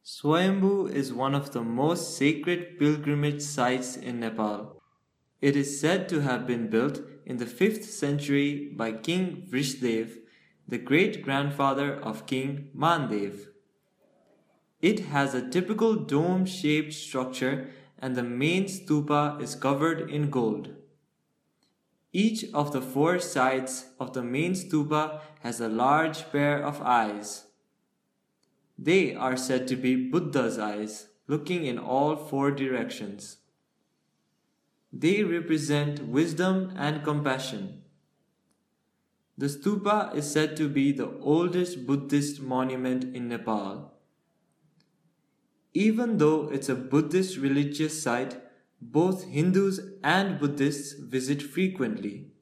Swayambhu is one of the most sacred pilgrimage sites in Nepal. It is said to have been built in the 5th century by King Vrishdev, the great grandfather of King Mandev. It has a typical dome shaped structure and the main stupa is covered in gold. Each of the four sides of the main stupa has a large pair of eyes. They are said to be Buddha's eyes, looking in all four directions. They represent wisdom and compassion. The stupa is said to be the oldest Buddhist monument in Nepal. Even though it's a Buddhist religious site, both Hindus and Buddhists visit frequently.